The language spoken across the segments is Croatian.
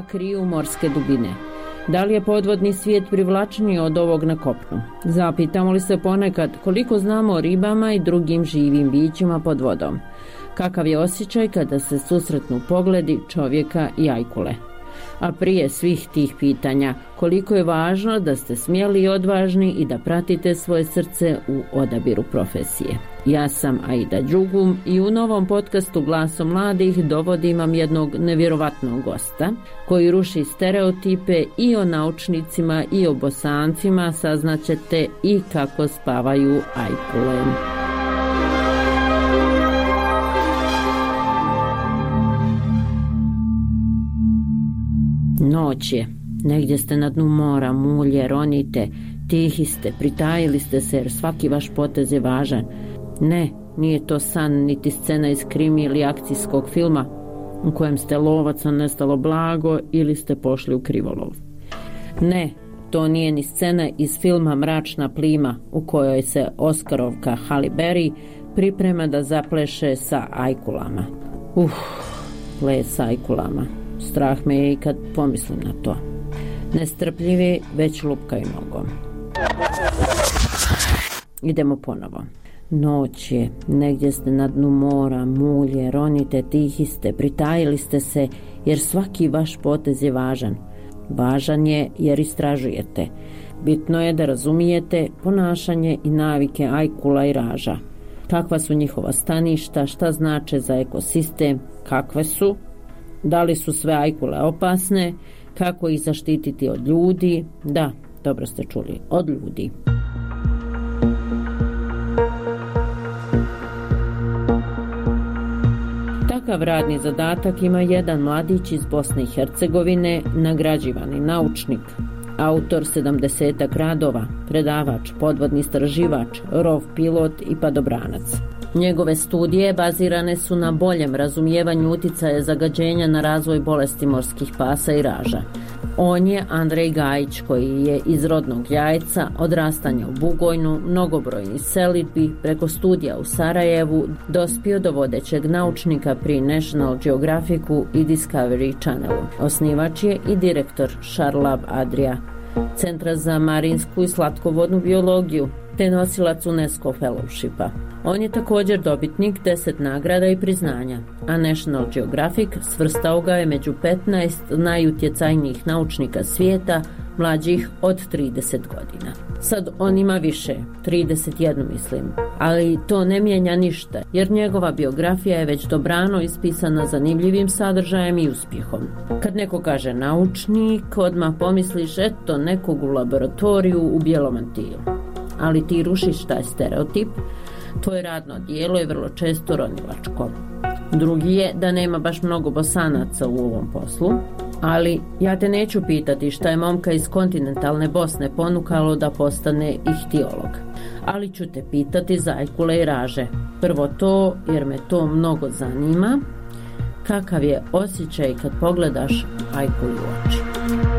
kriju morske dubine? Da li je podvodni svijet privlačniji od ovog na kopnu? Zapitamo li se ponekad koliko znamo o ribama i drugim živim bićima pod vodom? Kakav je osjećaj kada se susretnu pogledi čovjeka i ajkule? A prije svih tih pitanja, koliko je važno da ste smjeli i odvažni i da pratite svoje srce u odabiru profesije. Ja sam Aida Đugum i u novom podcastu Glaso mladih dovodim vam jednog nevjerovatnog gosta koji ruši stereotipe i o naučnicima i o Bosancima, saznaćete i kako spavaju ajkule. Noć je, negdje ste na dnu mora, mulje, ronite, tihi ste, pritajili ste se jer svaki vaš potez je važan. Ne, nije to san niti scena iz krimi ili akcijskog filma u kojem ste lovac, a nestalo blago ili ste pošli u krivolov. Ne, to nije ni scena iz filma Mračna plima u kojoj se Oskarovka Halle Berry priprema da zapleše sa ajkulama. Ples sa ajkulama. Strah me je i kad pomislim na to. Nestrpljivi već lupkaju nogom. Idemo ponovo. Noć je, negdje ste na dnu mora, mulje, ronite, tihi ste, pritajili ste se jer svaki vaš potez je važan. Važan je jer istražujete. Bitno je da razumijete ponašanje i navike ajkula i raža. Kakva su njihova staništa, šta znače za ekosistem, kakve su, da li su sve ajkule opasne, kako ih zaštititi od ljudi, da, dobro ste čuli, od ljudi. Takav radni zadatak ima jedan mladić iz Bosne i Hercegovine, nagrađivani naučnik, autor 70 radova, predavač, podvodni istraživač, rov pilot i padobranac. Njegove studije bazirane su na boljem razumijevanju uticaja zagađenja na razvoj bolesti morskih pasa i raža. On je Andrej Gajić koji je iz rodnog Jajca, odrastanja u Bugojnu, mnogobrojnih selidbi, preko studija u Sarajevu dospio do vodećeg naučnika pri National Geographicu i Discovery Channelu. Osnivač je i direktor Šarlab Adria, Centra za marinsku i slatkovodnu biologiju, te nosilac UNESCO Fellowshipa. On je također dobitnik 10 nagrada i priznanja, a National Geographic svrstao ga je među 15 najutjecajnijih naučnika svijeta mlađih od 30 godina. Sad on ima više, 31 mislim, ali to ne mijenja ništa, jer njegova biografija je već dobrano ispisana zanimljivim sadržajem i uspjehom. Kad neko kaže naučnik, odmah pomisliš eto nekog u laboratoriju u bijelom mantilu. Ali ti rušiš taj stereotip. Tvoje radno dijelo je vrlo često ronilačko. Drugi je da nema baš mnogo Bosanaca u ovom poslu, ali ja te neću pitati šta je momka iz kontinentalne Bosne ponukalo da postane ihtiolog. Ali ću te pitati za ajkule i raže. Prvo to, jer me to mnogo zanima. Kakav je osjećaj kad pogledaš ajkuli u oči?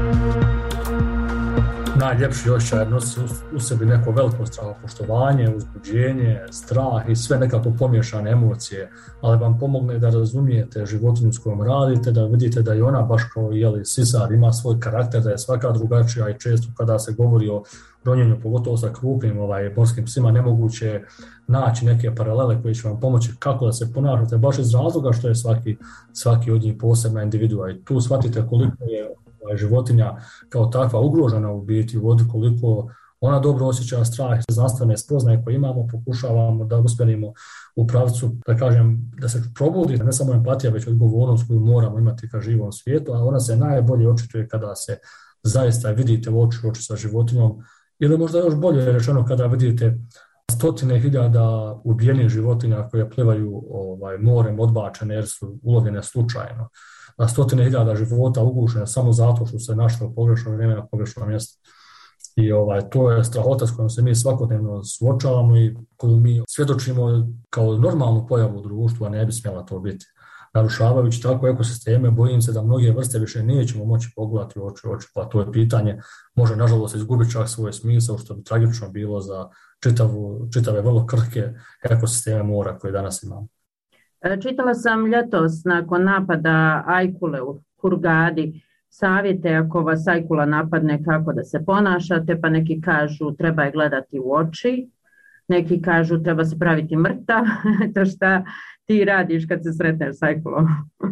Najljepši osjećaj nosi u sebi neko veliko strahopoštovanje, uzbuđenje, strah i sve nekako pomiješane emocije, ali vam pomogne da razumijete životinju s kojom radite, da vidite da i ona baš kao sisar ima svoj karakter, da je svaka drugačija i često kada se govori o ronjenju, pogotovo sa krupnim morskim psima, nemoguće naći neke paralele koje će vam pomoći kako da se ponašate, baš iz razloga što je svaki od njih posebna individua i tu shvatite koliko je životinja kao takva ugrožena u biti u vodi, koliko ona dobro osjeća strah. Znanstvene spoznaje koje imamo pokušavamo da usmjerimo u pravcu, da kažem, da se probudi ne samo empatija, već odgovornost koju moramo imati ka živom svijetu, a ona se najbolje očituje kada se zaista vidite u oči sa životinjom, ili možda još bolje rečeno kada vidite stotine hiljada ubijenih životinja koje plivaju morem odbačene jer su ulovljene slučajno. Na stotine hiljada života ugušene samo zato što se našlo u pogrešno vrijeme na pogrešno mjesto. I to je strahota s kojom se mi svakodnevno suočavamo i koju mi svjedočimo kao normalnu pojavu u društvu, a ne bi smjela to biti. Narušavajući tako ekosisteme, bojim se da mnoge vrste više nećemo moći pogledati u oči, pa to je pitanje može nažalost izgubiti čak svoj smisao, što bi tragično bilo za čitave vrlo krhke ekosisteme mora koje danas imamo. Čitala sam ljetos nakon napada ajkule u Hurgadi savjete ako vas ajkula napadne kako da se ponašate, pa neki kažu treba je gledati u oči, neki kažu treba se praviti mrtav. To šta ti radiš kad se sretneš s ajkulom?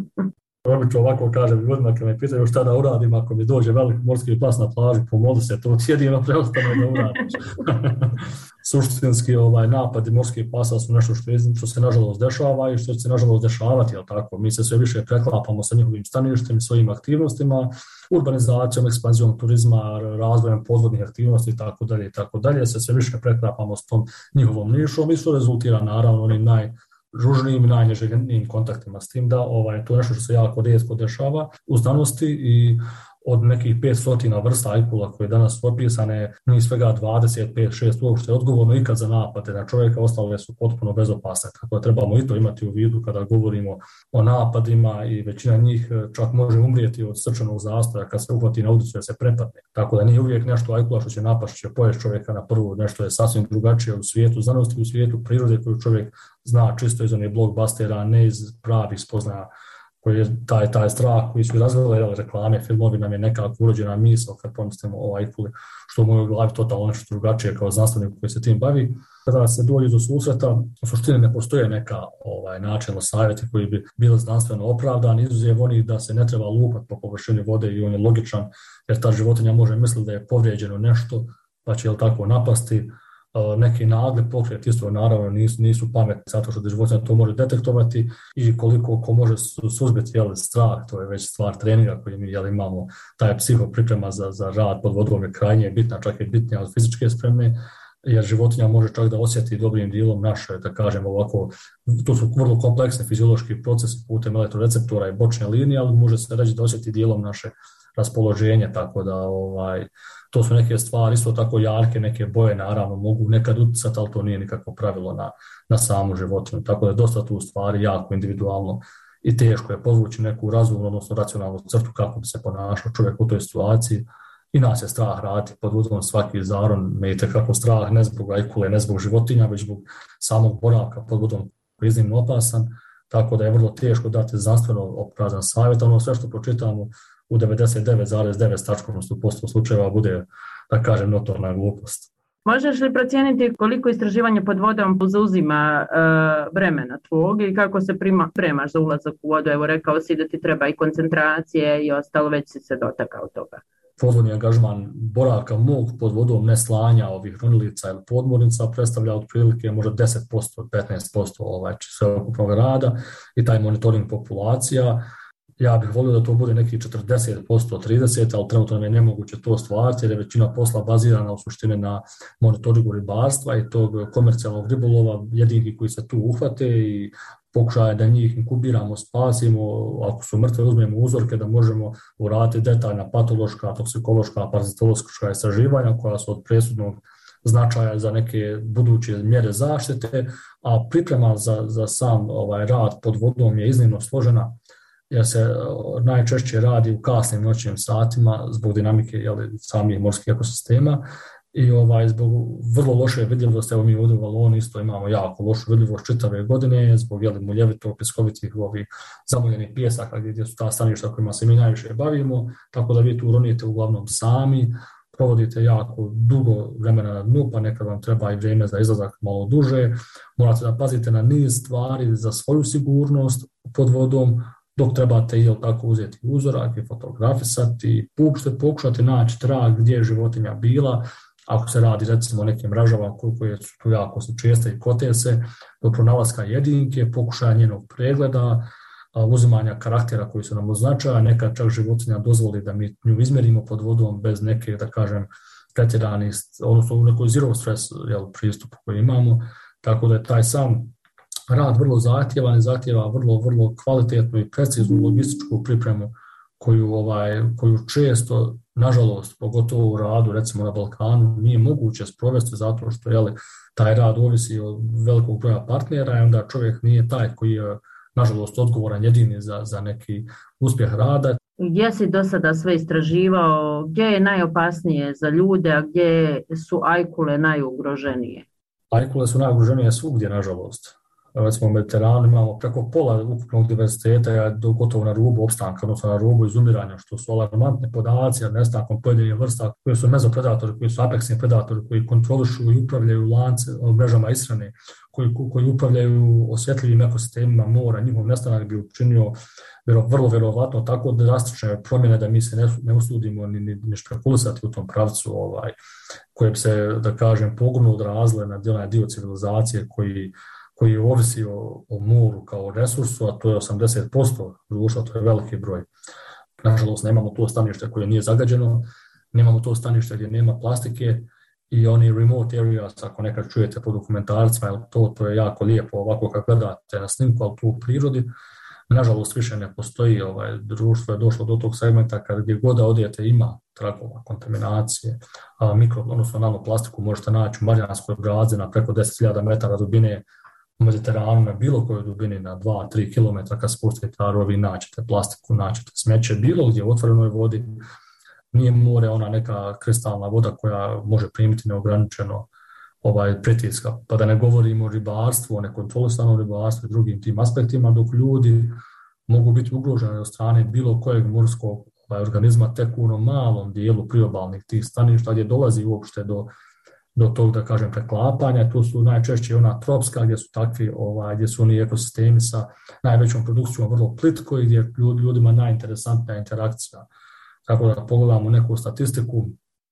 Obično ovako kažem ljudima kad me pitaju šta da uradim ako mi dođe veliki morski pas na plaži, pomoli se, to ti jedino preostane da uradiš. Suštinski napadi morskih pasa su nešto što se nažalost dešava i što će se nažalost dešavati, jel tako? Mi se sve više preklapamo sa njihovim staništem, svojim aktivnostima, urbanizacijom, ekspanzijom turizma, razvojem podvodnih aktivnosti i tako dalje, se sve više preklapamo s tom njihovom nišom i što rezultira naravno onim ružnijim i najneželjenijim kontaktima s tim da to je nešto što se jako rijetko dešava u znanosti i od nekih 500 vrsta ajkula koje danas su opisane, njih svega 25-6 uopšte odgovorno ikad za napade na čovjeka, ostale su potpuno bezopasne. Tako da trebamo i to imati u vidu kada govorimo o napadima i većina njih čak može umrijeti od srčanog zastoja kad se uhvati na udicu da se prepadne. Tako da nije uvijek nešto ajkula što će napast, će pojesti čovjeka na prvu, nešto je sasvim drugačije u svijetu znanosti, u svijetu prirode koju čovjek zna čisto iz onih blockbustera, ne iz pravih spoznaja koji je taj strah koji su razvile reklame, filmovi nam je nekako urođena misao kad pomislimo o ajkuli, što u mojoj glavi totalno nešto drugačije kao znanstvenik koji se tim bavi. Kada se dođe do susreta, u suštini ne postoje neka načelno savjeti koji bi bili znanstveno opravdani, izuzev onih da se ne treba lupati po površini vode i on je logičan, jer ta životinja može misliti da je povrijeđeno nešto, pa će tako napasti. Neki nagli pokret isto naravno nisu pametni zato što životinja to može detektovati i koliko ko može suzbiti strah, to je već stvar treninga koji mi imamo, taj psihopriprema za rad pod vodom je krajnje bitna, čak je bitnija od fizičke spreme, jer životinja može čak da osjeti dobrim dijelom naše, da kažemo ovako, to su vrlo kompleksni fiziološki procesi putem elektroreceptora i bočne linije, ali može se reći da osjeti dijelom naše raspoloženje, tako da to su neke stvari, isto tako jarke, neke boje naravno mogu nekad utjecati, ali to nije nikakvo pravilo na samu životinju, tako da je dosta tu stvari jako individualno i teško je podvući neku razumnu, odnosno racionalnu crtu kako bi se ponašao čovjek u toj situaciji i nas je strah raditi pod vodom svaki zaron, me je tekako strah ne zbog ajkule, ne zbog životinja, već zbog samog boravka pod vodom koji je iznimno opasan, tako da je vrlo teško dati znanstveno opravdan savjet, ono sve što pročitamo u 99,9% slučajeva bude, da kažem, notorna glupost. Možeš li procijeniti koliko istraživanje pod vodom zauzima vremena tvog i kako se spremaš za ulazak u vodu? Evo, rekao si da ti treba i koncentracije i ostalo, već si se dotakao toga. Podvodni angažman boravka mog pod vodom, ne slanja ovih ronilica ili podmornica, predstavlja otprilike možda 10%, 15% sveukupnog rada i taj monitoring populacija. Ja bih volio da to bude neki 40%, 30%, ali trenutno je nemoguće to ostvariti jer je većina posla bazirana u suštini na monitoringu ribarstva i tog komercijalnog ribolova, jedinki koji se tu uhvate i pokušaje da njih inkubiramo, spasimo, ako su mrtve uzmemo uzorke da možemo uraditi detaljna patološka, toksikološka, parazitološka istraživanja koja su od presudnog značaja za neke buduće mjere zaštite, a priprema za sam rad pod vodom je iznimno složena jer se najčešće radi u kasnim noćnim satima zbog dinamike samih morskih ekosistema i zbog vrlo loše vidljivosti. Evo mi ovdje u Valoni isto imamo jako lošu vidljivost čitave godine zbog muljevitog, pjeskovitih zamuljenih pijesaka gdje su ta staništa kojima se mi najviše bavimo, tako da vi tu ronijete uglavnom sami, provodite jako dugo vremena na dnu, pa nekad vam treba i vrijeme za izlazak malo duže, morate da pazite na niz stvari za svoju sigurnost pod vodom, dok trebate tako uzeti uzorak i fotografisati, pokušati naći trag gdje je životinja bila, ako se radi recimo o nekim mrežama koje su tu jako česte i kote se, do pronalaska jedinke, pokušaja njenog pregleda, uzimanja karaktera koji su nam označaja, nekad čak životinja dozvoli da mi nju izmjerimo pod vodom bez neke, da kažem, pretjeranih, odnosno u nekoj zero stress pristupu koji imamo, tako da je taj sam rad vrlo zahtjevan i zahtjeva vrlo kvalitetnu i preciznu logističku pripremu koju često, nažalost, pogotovo u radu, recimo na Balkanu, nije moguće sprovesti zato što taj rad ovisi od velikog broja partnera i onda čovjek nije taj koji je, nažalost, odgovoran jedini za neki uspjeh rada. Gdje si do sada sve istraživao, gdje je najopasnije za ljude, a gdje su ajkule najugroženije? Ajkule su najugroženije svugdje, nažalost. recimo u Mediteranu imamo preko pola ukupnog diverziteta je gotovo na rubu opstanka, odnosno na rubu izumiranja, što su alarmantne podaci o nestankom pojedinih vrsta koji su mezopredatori, koji su apeksni predatori, koji kontrolišu i upravljaju lance, mrežama ishrane, koji upravljaju osjetljivim ekosistemima mora. Njihov nestanak bi učinio vrlo vjerovatno tako drastične promjene da mi se ne usudimo ni špekulisati u tom pravcu koje bi se, da kažem, pogubno odrazile na onaj dio civilizacije koji ovisi o moru kao resursu, a to je 80% društva, to je veliki broj. Nažalost, nemamo to stanište koje nije zagađeno, nemamo to stanište gdje nema plastike i oni remote areas, ako nekad čujete po dokumentarcima, to je jako lijepo ovako kad gledate na snimku, ali tu u prirodi, nažalost više ne postoji. Društvo je došlo do tog segmenta kad gdje god odete ima tragova kontaminacije, odnosno nanoplastiku možete naći u Marijanskoj Brazi na preko 10.000 metara dubine, u Mediteranu na bilo kojoj dubini na 2-3 km kad spustite rovi naćete plastiku, naćete smeće, bilo gdje u otvorenoj vodi. Nije more ona neka kristalna voda koja može primiti neograničeno pritiska. Pa da ne govorimo o ribarstvu, o nekontrolisanom ribarstvu i drugim tim aspektima, dok ljudi mogu biti ugroženi od strane bilo kojeg morskog organizma tek u onom malom dijelu priobalnih tih staništa gdje dolazi uopšte do tog, da kažem, preklapanja. Tu su najčešće ona tropska gdje su takvi, gdje su oni ekosistemi sa najvećom produkcijom vrlo plitko i gdje je ljudima najinteresantnija interakcija. Tako da pogledamo neku statistiku,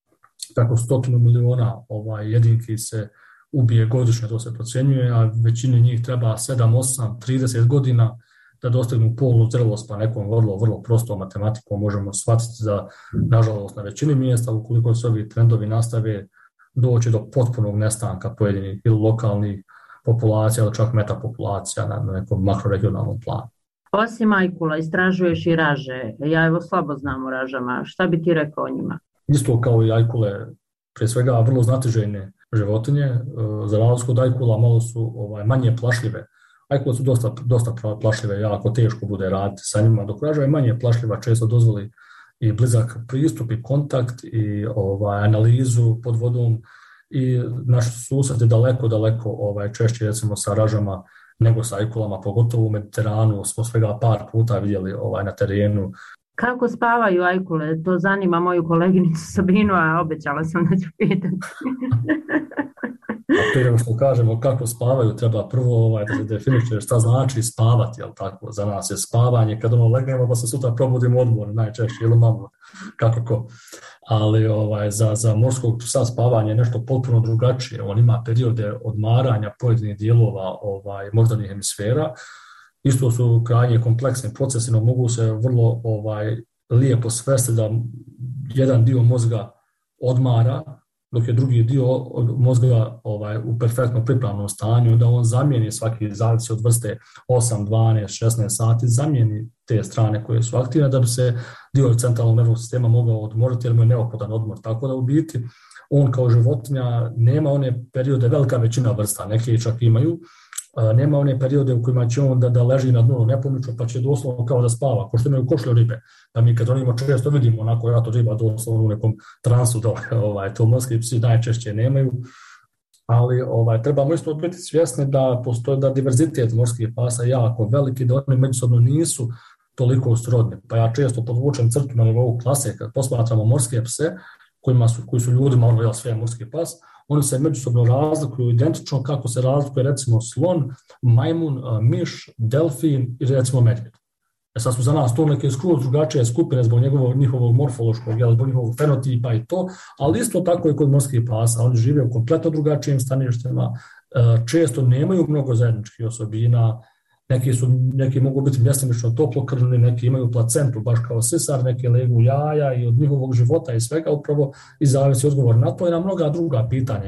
preko 100 miliona jedinki se ubije godišnje, to se procjenjuje, a većini njih treba 7, 8, 30 godina da dostignu polnu zrelost, pa nekom vrlo prostom matematikom možemo shvatiti da, nažalost, na većini mjesta, ukoliko se ovi trendovi nastave, doći do potpunog nestanka pojedinih ili lokalnih populacija ili čak metapopulacija na nekom makroregionalnom planu. Osim ajkula, istražuješ i raže. Ja evo slabo znam o ražama. Šta bi ti rekao o njima? Isto kao i ajkule, prije svega vrlo znatiželjne životinje. Za razliku od ajkula malo su manje plašljive. Ajkule su dosta plašljive, jako teško bude raditi sa njima, dok raža je manje plašljiva, često dozvoli i blizak pristup i kontakt i analizu pod vodom i naš susret je daleko češće recimo sa ražama nego sa ajkulama, pogotovo u Mediteranu smo svega par puta vidjeli na terenu. Kako spavaju ajkule? To zanima moju koleginicu Sabinu, a obećala sam da ću pitati. A prije što kažemo kako spavaju, treba prvo da se definiše šta znači spavati, jel tako? Za nas je spavanje kad legnemo pa se sutra probudimo odmor, najčešće, ili malo, kako ko. Ali za morskog psa spavanje je nešto potpuno drugačije. On ima periode odmaranja pojedinih dijelova moždanih hemisfera. Isto su krajnje kompleksni procesi, no mogu se vrlo lijepo svesti da jedan dio mozga odmara, dok je drugi dio mozga u perfektno pripravnom stanju, da on zamijeni svaki, zavisi od vrste 8, 12, 16 sati, zamijeni te strane koje su aktivne da bi se dio centralnog nervnog sistema mogao odmoriti jer mu je neophodan odmor. Tako da u biti on kao životinja nema one periode, velika većina vrsta, neke čak imaju, nema one periode u kojima će on da leži na dnu nepomično pa će doslovno kao da spava, ko što imaju košlju ribe. Da mi kad onimo često vidimo onako jato riba doslovno u nekom transu dole, to morski psi najčešće nemaju. Ali trebamo isto biti svjesni da postoji da diverzitet morskih pasa je jako veliki, da oni međusobno nisu toliko srodni. Pa ja često podvučem crtu na nivou klase kad posmatramo morske pse koji su ljudima sve morski pas, oni se međusobno razlikuju identično kako se razlikuje recimo slon, majmun, miš, delfin i recimo medvjed. Sad su za nas to neke skroz drugačije skupine zbog njihovog morfološkog, zbog njihovog fenotipa i to, ali isto tako i kod morskih pasa. Oni žive u kompletno drugačijim staništima, često nemaju mnogo zajedničkih osobina, neki mogu biti mjestimično toplokrvni, neki imaju placentu baš kao sisar, neki legu jaja i od njihovog života i svega upravo i zavisi odgovor na to i na mnoga druga pitanja.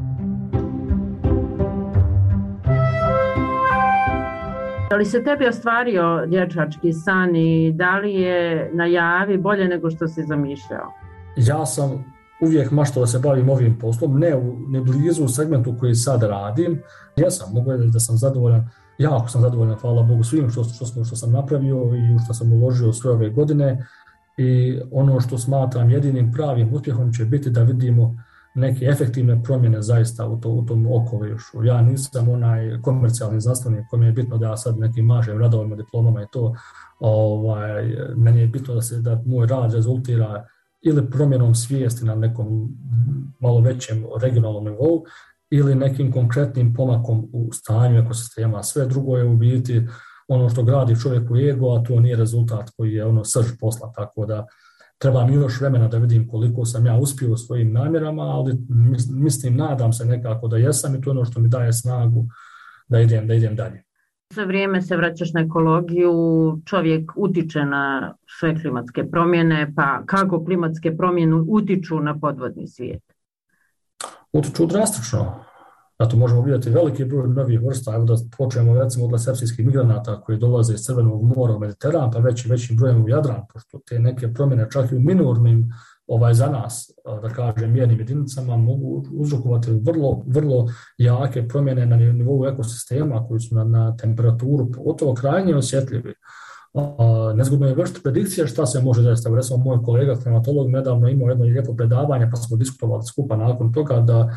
Da li se tebi ostvario dječački san i da li je na javi bolje nego što si zamišljao? Ja sam uvijek maštao da se bavim ovim poslom, ne blizu u segmentu koji sad radim. Jesam, mogu reći da sam zadovoljan. Jako sam zadovoljan, hvala Bogu, svim što sam napravio i što sam uložio sve ove godine i ono što smatram jedinim pravim uspjehom će biti da vidimo neke efektivne promjene zaista u tom okolišu. Ja nisam onaj komercijalni znanstvenik kome je bitno da ja sad nekim mažem radovima, diplomama i to. Meni je bitno da moj rad rezultira ili promjenom svijesti na nekom malo većem regionalnom nivou ili nekim konkretnim pomakom u stanju ekosistema. Sve drugo je u biti ono što gradi čovjeku ego, a to nije rezultat koji je srž posla, tako da treba mi još vremena da vidim koliko sam ja uspio u svojim namjerama, ali nadam se nekako da jesam i to je ono što mi daje snagu da idem dalje. Sve vrijeme se vraćaš na ekologiju, čovjek utiče na sve klimatske promjene, pa kako klimatske promjene utiču na podvodni svijet? Utiču drastično. Zato možemo vidjeti veliki broj novih vrsta. Evo da počnemo recimo od lasepsijskih migranata koji dolaze iz Crvenog mora u Mediteran, pa većim brojem u Jadran, pošto te neke promjene čak i u minornim za nas, da kažem, mjernim jedinicama mogu uzrokovati vrlo jake promjene na nivou ekosistema koji su na temperaturu pogotovo krajnje osjetljivi. Nezgodno je vršiti predikcije šta se može desiti. Recimo, moj kolega klimatolog nedavno imao jedno lijepo predavanje, pa smo diskutovali skupa nakon toga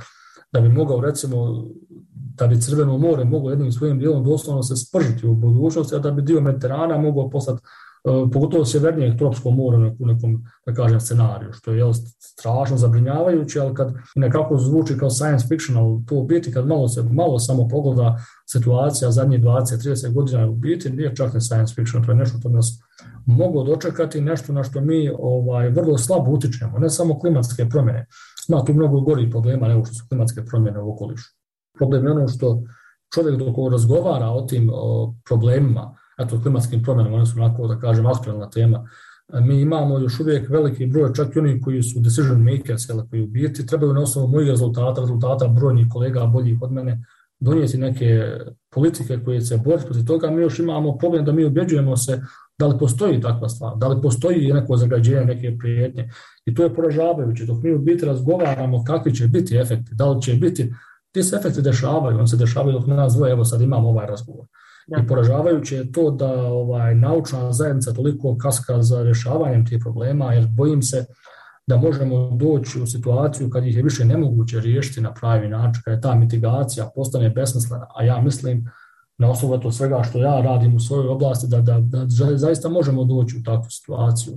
da bi mogao, recimo, da bi Crveno more moglo jednim svojim dijelom doslovno se spržiti u budućnosti, a da bi dio Mediterana mogao postati pogotovo sjevernijeg tropskog mora u nekom, da kažem, scenariju, što je strašno zabrinjavajuće, ali kad nekako zvuči kao science fiction, ali to u biti kad malo samo pogleda situacija zadnjih 20-30 godina u biti nije čak ne science fiction, to je nešto što nas moglo dočekati, nešto na što mi vrlo slabo utičemo, ne samo klimatske promjene. Ima tu mnogo gorih problema nego što su klimatske promjene u okolišu. Problem je ono što čovjek dok razgovara o tim problemima, klimatskim promjenama, one su onako, da kažem, aktualna tema. Mi imamo još uvijek veliki broj, čak i oni koji su decision makers, koji u biti trebaju na osnovu mojih rezultata brojnih kolega boljih od mene, donijeti neke politike koje se bore protiv toga. Mi još imamo problem da mi ubjeđujemo se da li postoji takva stvar, da li postoji neko zagađenje, neke prijetnje. I to je poražavajuće. Dok mi u biti razgovaramo kakvi će biti efekti, da li će biti, ti se efekti dešavaju, on se dešavaju dok nas dvoje, evo sad imamo ovaj razgovor. I poražavajuće je to da naučna zajednica toliko kaska za rješavanjem tih problema, jer bojim se da možemo doći u situaciju kad ih je više nemoguće riješiti na pravi način, kad je ta mitigacija postane besmislena, a ja mislim na osnovu to svega što ja radim u svojoj oblasti da zaista možemo doći u takvu situaciju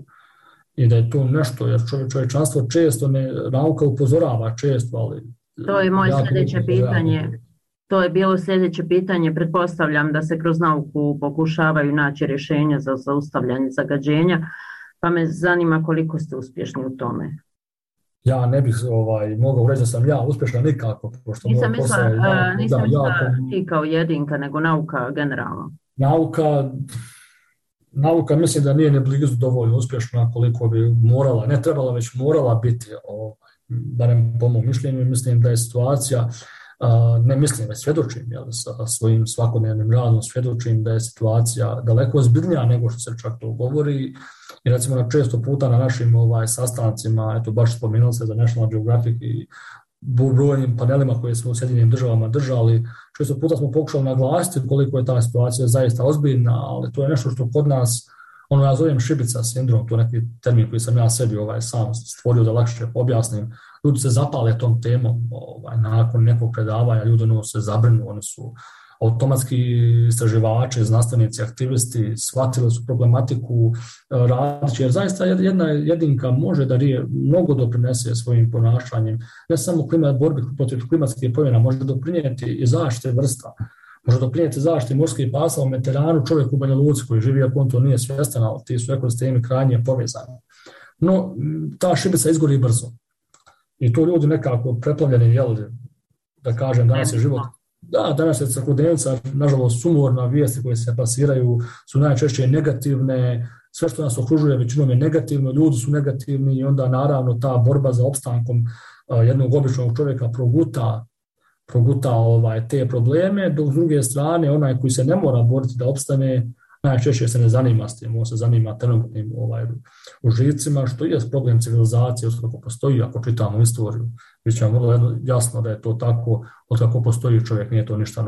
i da je to nešto, jer čovječanstvo često nauka upozorava često, ali... To je moje sljedeće pitanje. To je bilo sljedeće pitanje. Pretpostavljam da se kroz nauku pokušavaju naći rješenja za zaustavljanje zagađenja, pa me zanima koliko ste uspješni u tome. Ja ne bih mogao reći da sam ja uspješan nikako. Nisam mislila ti kao jedinka, nego nauka generalno. Nauka mislim da nije ni blizu dovoljno uspješna koliko bi morala, ne trebala, već morala biti, barem po mom mišljenju. Mislim da je situacija, ne mislim, već svjedočim, sa svojim svakodnevnim radom svjedočim da je situacija daleko ozbiljnija nego što se čak to govori. I recimo često puta na našim sastancima, eto baš spomenuli se za National Geographic i brojnim panelima koje smo u Sjedinjenim državama držali, često puta smo pokušali naglasiti koliko je ta situacija zaista ozbiljna, ali to je nešto što kod nas, ja zovem šibica sindrom, to je neki termin koji sam ja sebi sam stvorio da lakše objasnim. Ljudi se zapale tom temom, nakon nekog predavanja, ljudi se zabrinu, oni su automatski istraživači, znanstvenici, aktivisti, shvatili su problematiku radići, jer zaista jedna jedinka može da mnogo doprinese svojim ponašanjem, ne samo borbi protiv klimatskih promjena, može doprinijeti i zaštite vrsta, može doprinijeti zaštiti morskih pasa u Mediteranu, čovjek u Banja Luci koji živi, ako on to nije svjestan, ali ti su ekosistemi krajnje povezani. No, ta šibica izgori brzo. I to ljudi nekako preplavljeni, da kažem, danas je život. Da, danas je svakodnevnica, nažalost, sumorna, vijesti koje se plasiraju su najčešće negativne, sve što nas okružuje većinom je negativno, ljudi su negativni i onda naravno ta borba za opstankom jednog običnog čovjeka proguta te probleme, dok s druge strane onaj koji se ne mora boriti da opstane, najčešće se ne zanima s tim, on se zanima trenutnim užicima, što je problem civilizacije, kako postoji, ako čitamo istoriju, bit će vam vrlo jasno da je to tako, od kako postoji čovjek, nije to ništa novo.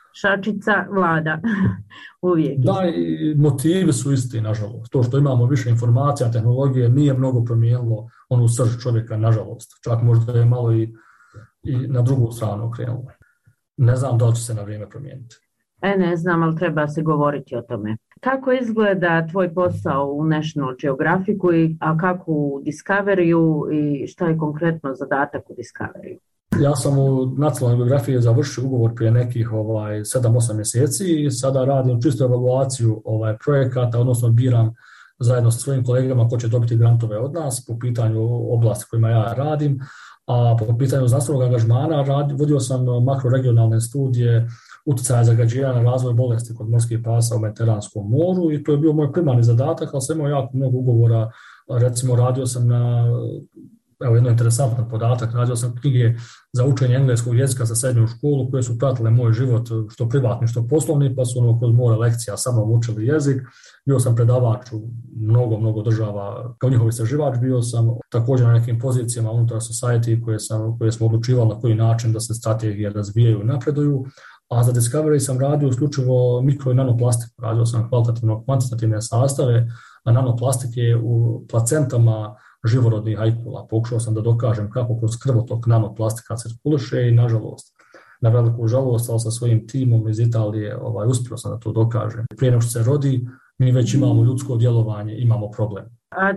šačica vlada uvijek. Da, i motivi su isti, nažalost. To što imamo više informacija, tehnologije nije mnogo promijenilo onu srž čovjeka, nažalost. Čak možda je malo i na drugu stranu okrenulo. Ne znam da li će se na vrijeme promijeniti. Ne znam, ali treba se govoriti o tome. Kako izgleda tvoj posao u National Geographicu, a kako u Discoveryu i šta je konkretno zadatak u Discoveryu? Ja sam u Nacionalnoj geografiji završio ugovor prije nekih 7-8 mjeseci i sada radim čistu evaluaciju projekata, odnosno biram zajedno sa svojim kolegama ko će dobiti grantove od nas po pitanju oblasti kojima ja radim, a po pitanju znanstvenog angažmana vodio sam makroregionalne studije utjecaja zagađenja na razvoj bolesti kod morskih pasa u Mediteranskom moru i to je bio moj primarni zadatak, ali sam imao jako mnogo ugovora. Recimo radio sam na, jedno interesantan podatak, radio sam knjige za učenje engleskog jezika za srednju školu koje su pratile moj život, što privatni, što poslovni, pa su kroz moje lekcija sa mnom učili jezik. Bio sam predavač u mnogo država, kao njihov istraživač, bio sam također na nekim pozicijama unutar society koje smo odlučivali na koji način da se strategije razvijaju i napreduju. A za Discovery sam radio isključivo mikro i nanoplastiku. Radio sam kvalitativno-kvantitativne sastave, a nanoplastike u placentama živorodnih ajkula. Pokušao sam da dokažem kako kroz krvotok nanoplastika cirkuliše i nažalost, na veliku žalost, ali sa svojim timom iz Italije uspio sam da to dokažem. Prije nego što se rodi, mi već imamo ljudsko djelovanje, imamo problem. A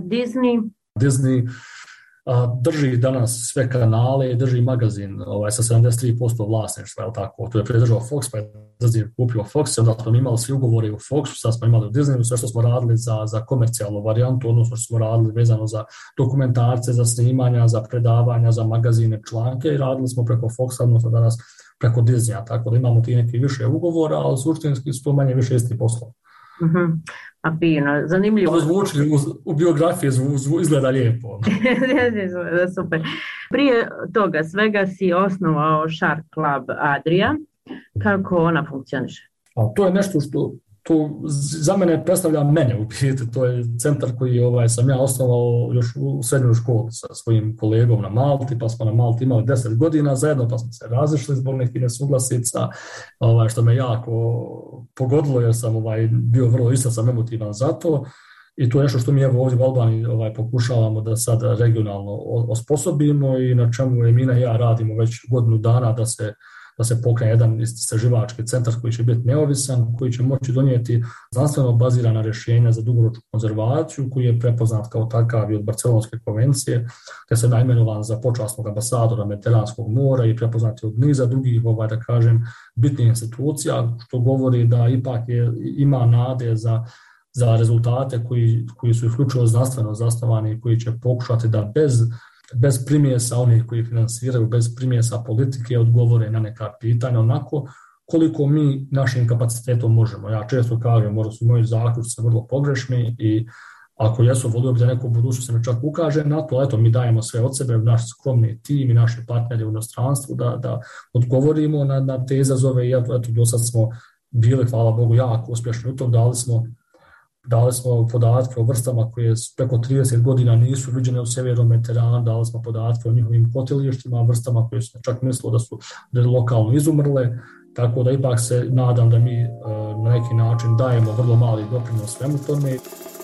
Disney drži danas sve kanale, drži magazin sa 73% vlasništva, je tako? To je prije držao Fox, pa je Disney kupio Fox, onda smo imali svi ugovore u Foxu, sad smo imali u Disneyu, sve što smo radili za komercijalnu varijantu, odnosno što smo radili vezano za dokumentarce, za snimanja, za predavanja, za magazine, članke i radili smo preko Foxa, odnosno danas preko Disneya, tako da imamo ti neki više ugovora, ali suštinski su to manje više isti poslovi. A fino, zanimljivo. Zvuči u biografiji izgleda lijepo. Super. Prije toga svega si osnovao Shark Club Adria. Kako ona funkcioniše? To je nešto što za mene predstavlja mene u biti. To je centar koji sam ja osnovao još u srednjoj školi sa svojim kolegom na Malti, pa smo na Malti imali 10 godina zajedno, pa smo se razišli zbog nekih nesuglasica, što me jako pogodilo jer sam bio vrlo isto sam emotivan za to. I to je nešto što mi ovdje u Albaniji pokušavamo da sad regionalno osposobimo i na čemu Emina i ja radimo već godinu dana da se pokrene jedan istraživački centar koji će biti neovisan, koji će moći donijeti znanstveno bazirana rješenja za dugoročnu konzervaciju, koji je prepoznat kao takav i od Barcelonske konvencije, te se naimenovan za počasnog ambasadora Mediteranskog mora i prepoznat je od niza drugih, da kažem, bitnih institucija, što govori da ipak ima nade za rezultate koji su isključivo znanstveno zasnovani i koji će pokušati da bez primjesa onih koji finansiraju, bez primjesa politike odgovore na neka pitanja onako koliko mi našim kapacitetom možemo. Ja često kažem, možda su moji zaključci vrlo pogrešni i ako jesu, volio bi da neko u budućnosti me čak ukaže na to, eto mi dajemo sve od sebe, naš skromni tim i naši partneri u inostranstvu da odgovorimo na te izazove i eto do sad smo bili, hvala Bogu, jako uspješni u tom, dali smo podatke o vrstama koje preko 30 godina nisu viđene u sjevernom Mediteranu, dali smo podatke o njihovim kotilištima, vrstama koje su čak mislilo da su lokalno izumrle, tako da ipak se nadam da mi na neki način dajemo vrlo mali doprinos svemu tome.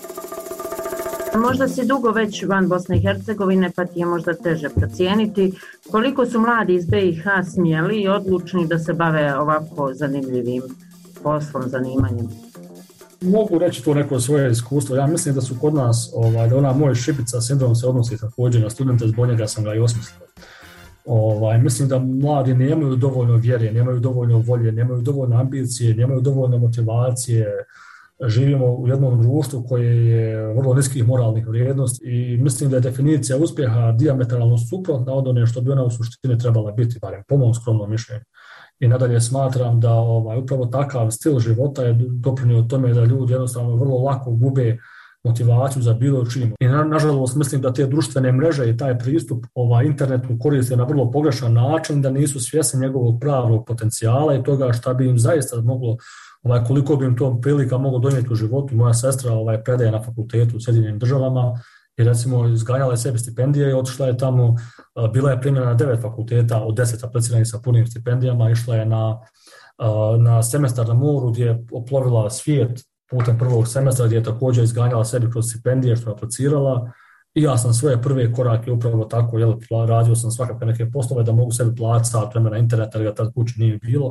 Možda si dugo već van Bosne i Hercegovine, pa ti je možda teže procijeniti koliko su mladi iz BiH smjeli i odlučni da se bave ovako zanimljivim poslom, zanimanjem. Mogu reći to neko svoje iskustvo. Ja mislim da su kod nas, da moj šibica sindrom se odnosi također na studente, zbog njega sam ga i osmislio. Mislim da mladi nemaju dovoljno vjere, nemaju dovoljno volje, nemaju dovoljno ambicije, nemaju dovoljno motivacije. Živimo u jednom društvu koje je vrlo niskih moralnih vrijednosti i mislim da je definicija uspjeha dijametralno suprotna od one što bi ona u suštini trebala biti, barem po mom skromnom mišljenju. I nadalje smatram da upravo takav stil života je doprinio tome da ljudi jednostavno vrlo lako gube motivaciju za bilo čim. I nažalost mislim da te društvene mreže i taj pristup internetu koriste na vrlo pogrešan način, da nisu svjesni njegovog pravog potencijala i toga šta bi im zaista moglo, koliko bi im to prilika moglo donijeti u životu. Moja sestra predaje na fakultetu u Sjedinjenim Državama i recimo izganjala je sebi stipendije i otišla je tamo, bila je primljena na 9 fakulteta od 10 apliciranih sa punim stipendijama, išla je na na semestar na moru gdje je oplovila svijet putem prvog semestra, gdje je također izganjala sebi kroz stipendije što je aplicirala. I ja sam svoje prve korake upravo tako, radio sam svakako neke poslove da mogu sebi platiti sat vremena interneta, jer ga tad kući nije bilo,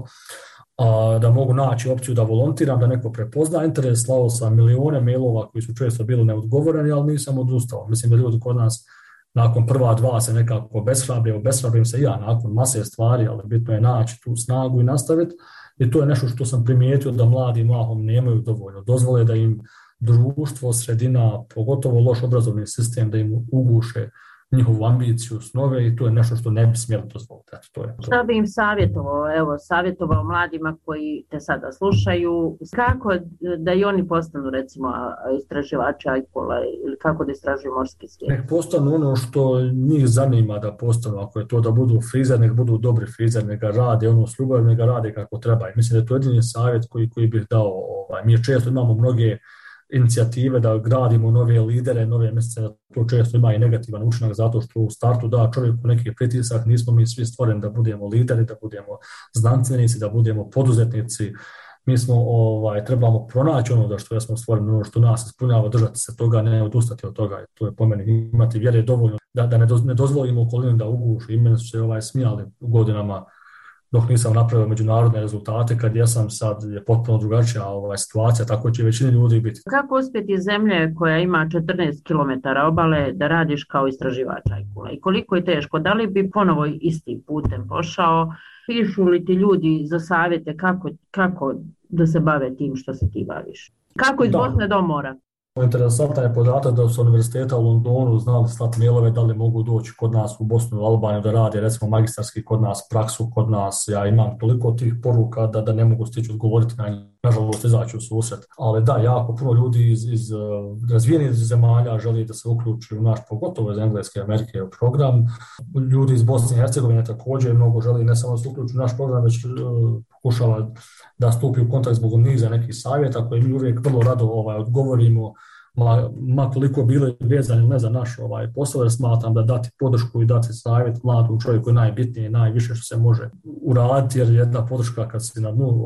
da mogu naći opciju da volontiram, da neko prepozna interes. Slao sam milijone mailova koji su često bili neodgovoreni, ali nisam odustao. Mislim da ljudi kod nas nakon prva dva se nekako obeshrabrim se ja nakon mase stvari, ali bitno je naći tu snagu i nastaviti. I to je nešto što sam primijetio da mladi mahom nemaju dovoljno. Dozvole da im društvo, sredina, pogotovo loš obrazovni sistem, da im uguše njihovu ambiciju, snove, i to je nešto što ne bi smjeli dozvoliti. Šta bi im savjetovao mladima koji te sada slušaju, kako da i oni postanu recimo istraživači ajkula ili kako da istražuju morski svijet? Nek postanu ono što njih zanima da postanu, ako je to da budu frizer, nek budu dobri frizer, nek ga rade ono s ljubavlju, nek ga rade kako treba. I mislim da je to jedini savjet koji bih dao. Mi često imamo mnoge inicijative da gradimo nove lidere, nove mjesece, da to često ima i negativan učinak zato što u startu da čovjeku neki pritisak, nismo mi svi stvoreni da budemo lideri, da budemo znanstvenici, da budemo poduzetnici. Mi smo, trebamo pronaći ono da što smo stvoreni, ono što nas ispunjava, držati se toga, ne odustati od toga. To je po meni, imati vjere dovoljno da ne dozvolimo okolinu da uguši. I meni su se smijali godinama dok nisam napravio međunarodne rezultate. Kad ja sam sad, je potpuno drugačija situacija, tako će većini ljudi biti. Kako uspjeti iz zemlje koja ima 14 km obale da radiš kao istraživač ajkula? I koliko je teško? Da li bi ponovo istim putem pošao? Pišu li ti ljudi za savjete kako da se bave tim što se ti baviš? Kako iz Bosne do mora? Interesantan je podatak da su univerziteta u Londonu znali slati mailove da li mogu doći kod nas u Bosnu i Albaniju da radi recimo magistarski kod nas, praksu kod nas. Ja imam toliko tih poruka da ne mogu stići odgovoriti na njih, nažalost izaći u susret. Ali da, jako puno ljudi iz razvijenih zemalja želi da se uključi u naš, pogotovo iz Engleske i Amerike, u program. Ljudi iz Bosne i Hercegovine također mnogo želi ne samo da se uključi u naš program, već pokušava da stupi u kontakt zbog niza nekih savjeta koje mi uvijek vrlo rado odgovorimo, ma koliko bili vezani ne za naš posao, jer smatram da dati podršku i dati savjet mladom čovjeku je najbitnije i najviše što se može uraditi, jer jedna podrška kad si na dnu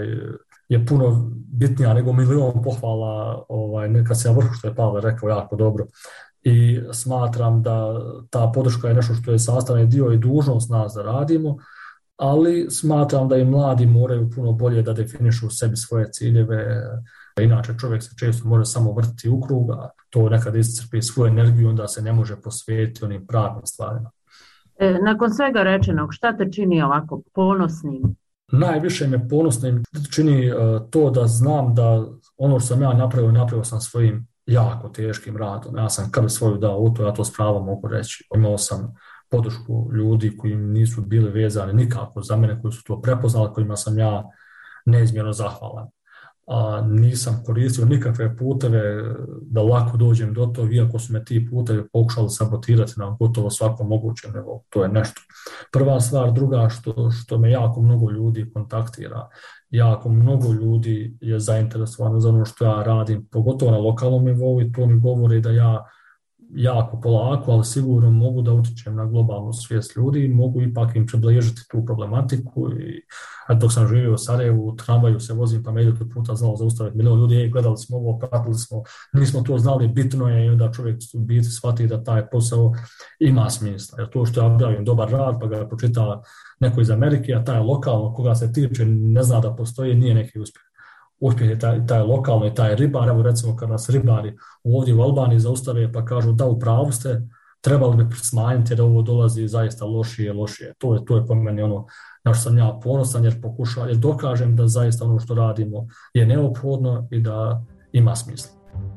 je puno bitnija nego milion pohvala kad se na vrhu, što je Pavle rekao jako dobro. I smatram da ta podrška je nešto što je sastavni dio i dužnost nas da radimo, ali smatram da i mladi moraju puno bolje da definišu u sebi svoje ciljeve. Inače čovjek se često može samo vrtiti u krug, a to nekad iscrpi svoju energiju, onda se ne može posvetiti onim pravim stvarima. Nakon svega rečenog, šta te čini ovako ponosnim? Najviše me ponosnim čini to da znam da ono što sam ja napravio sam svojim jako teškim radom. Ja sam krv svoju dao u to, ja to s pravom mogu reći. Imao sam podršku ljudi koji nisu bili vezani nikako za mene, koji su to prepoznali, kojima sam ja neizmjerno zahvalan. Nisam koristio nikakve puteve da lako dođem do toga, iako su me ti putevi pokušali sabotirati na gotovo svakom mogućem nivou. To je nešto. Prva stvar, druga što me jako mnogo ljudi kontaktira, jako mnogo ljudi je zainteresovano za ono što ja radim, pogotovo na lokalnom nivou, i to mi govori da ja jako polako, ali sigurno mogu da utječem na globalnu svijest ljudi i mogu ipak im približiti tu problematiku. I dok sam živio u Sarajevu, u tramvaju se vozim, pa me idu puta znalo zaustaviti milion ljudi, gledali smo ovo, pratili smo, nismo to znali, bitno je, i onda čovjek u biti shvati da taj posao ima smisla. Jer to što ja objavim dobar rad, pa ga pročita neko iz Amerike, a taj lokalno koga se tiče ne zna da postoji, nije neki uspjeh. Uspjeh je taj lokalno i taj ribar. Evo recimo kad nas ribari ovdje u Albaniji zaustave pa kažu da u pravu ste, trebali bi smanjiti jer ovo dolazi zaista lošije. To je po meni ono na što sam ja ponosan, jer dokažem da zaista ono što radimo je neophodno i da ima smisla.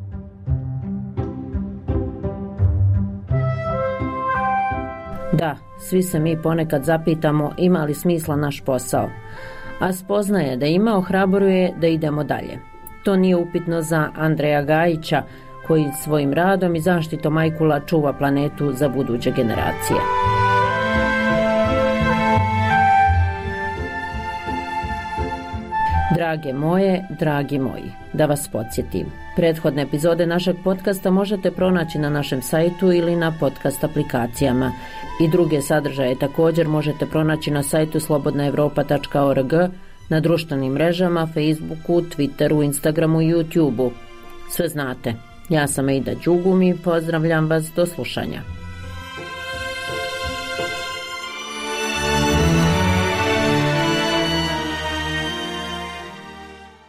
Da, svi se mi ponekad zapitamo ima li smisla naš posao. A spoznaje da ima ohrabruje da idemo dalje. To nije upitno za Andreja Gajića, koji svojim radom i zaštitom ajkula čuva planetu za buduće generacije. Drage moje, dragi moji, da vas podsjetim. Prethodne epizode našeg podcasta možete pronaći na našem sajtu ili na podcast aplikacijama. I druge sadržaje također možete pronaći na sajtu slobodnaevropa.org, na društvenim mrežama, Facebooku, Twitteru, Instagramu i YouTubeu. Sve znate. Ja sam Aida Đugum i pozdravljam vas do slušanja.